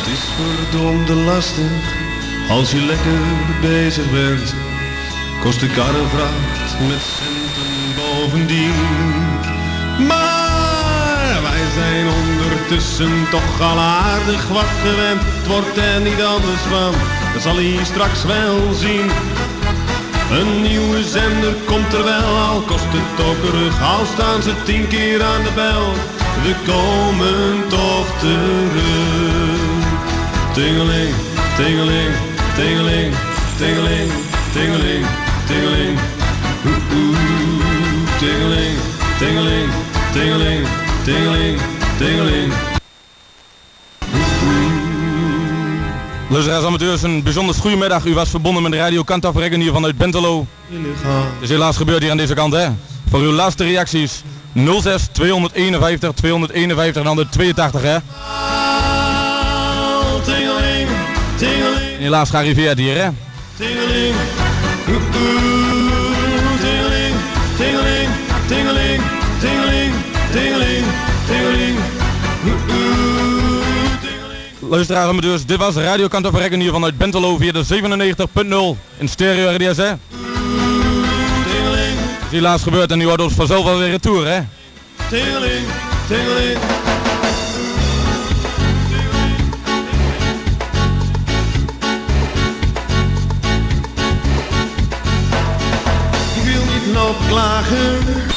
is verdomde lastig als je lekker bezig bent. Kost de karrevracht met centen bovendien. Maar wij zijn ondertussen toch al aardig wat gewend. Het wordt er niet anders van, dat zal hij straks wel zien. Een nieuwe zender komt er wel, al kost het ook terug. Al staan ze 10 keer aan de bel, we komen toch terug. Tingeling, tingeling, tingeling, tingeling, tingeling, tingeling. Tingeling, tingeling, tingeling, tingeling, tingeling. Luisteraars, amateurs, een bijzonder goedemiddag. U was verbonden met de radio Kantafrekken hier vanuit Bentelo. Het is helaas gebeurd hier aan deze kant, hè. Voor uw laatste reacties 06 251 251 en dan de 82, hè. Tingeling, tingeling. Helaas gearriveerd hier, hè. Tingeling, tingeling, tingeling, tingeling, tingeling, tingeling, tingeling. Luisteraars, amateurs, dit was Radio Kantafrekken hier vanuit Bentelo via de 97.0 in stereo RDS, hè. Het is helaas gebeurd en u hoort ons vanzelf alweer retour, hè. Tingeling, tingeling. Ik wil niet nog klagen,